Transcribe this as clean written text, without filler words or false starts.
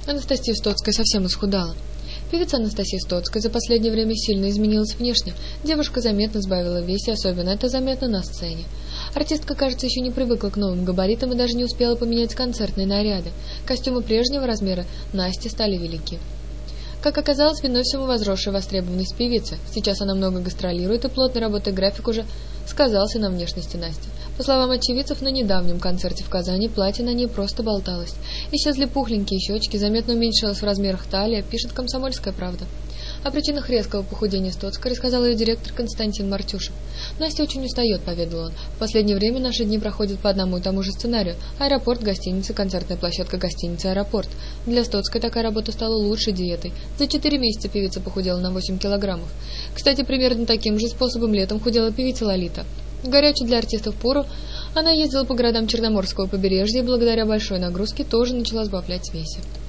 Анастасия Стоцкая совсем исхудала. Певица Анастасия Стоцкая за последнее время сильно изменилась внешне. Девушка заметно сбавила в весе, особенно это заметно на сцене. Артистка, кажется, еще не привыкла к новым габаритам и даже не успела поменять концертные наряды. Костюмы прежнего размера Насти стали велики. Как оказалось, виной всему возросшая востребованность певицы. Сейчас она много гастролирует, и плотный рабочий график уже сказался на внешности Насти. По словам очевидцев, на недавнем концерте в Казани платье на ней просто болталось. Исчезли пухленькие щечки, заметно уменьшилась в размерах талия, пишет «Комсомольская правда». О причинах резкого похудения Стоцкой рассказал ее директор Константин Мартюшев. «Настя очень устает», — поведал он. «В последнее время наши дни проходят по одному и тому же сценарию. Аэропорт, гостиница, концертная площадка, гостиница, аэропорт. Для Стоцкой такая работа стала лучшей диетой. За 4 месяца певица похудела на 8 килограммов. Кстати, примерно таким же способом летом худела певица Лолита. В горячую для артистов пору она ездила по городам Черноморского побережья и благодаря большой нагрузке тоже начала сбавлять в весе».